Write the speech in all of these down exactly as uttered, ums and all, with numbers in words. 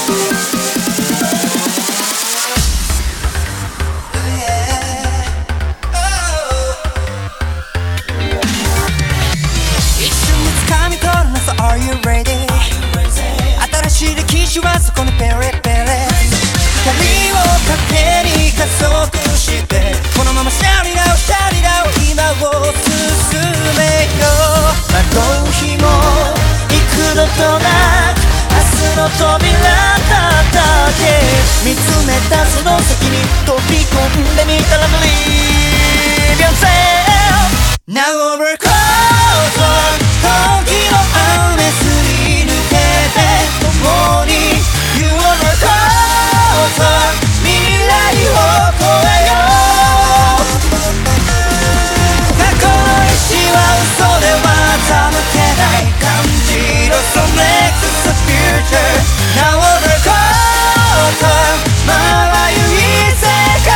Are you ready? 新しい歴史はそこにペレペレ光を糧に加速してこのままシャリラオシャリラオ今を進めよう惑う日も幾度となく明日の扉叩け見つめたその先に飛び込んでみたら Believe yourself Now over closer 時の雨すり抜けて共に You are closer 未来を越えよう過去の意志は嘘では欺けない感じろ So next is the future Now over closer まばゆい世界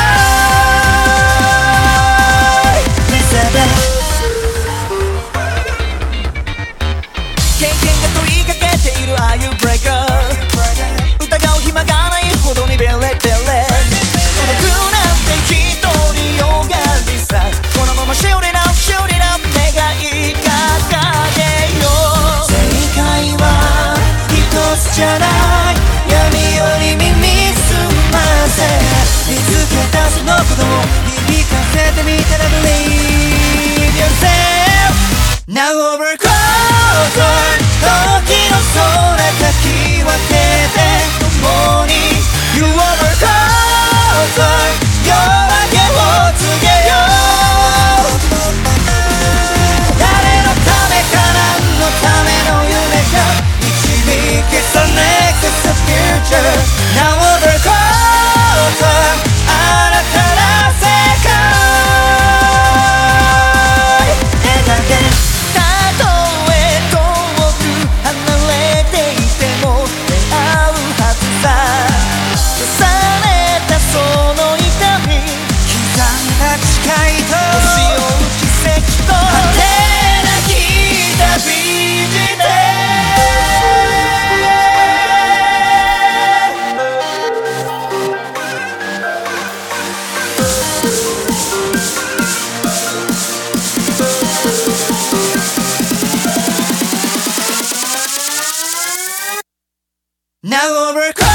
見せて経験が問いかけている Are you breaker 疑う暇がないほどにベレベレ孤独なんて一人よがりさこのまま Shoot it up Shoot it up 願い掲げよう正解は一つじゃない闇より耳すませ見つけたそのことを響かせてみたら Believe yourself Now over closer 時の空かき分けて共に You are closer 夜明けを告げよう誰のためか何のための夢か導け So next is the future Now over closer 新たな世界描けNow over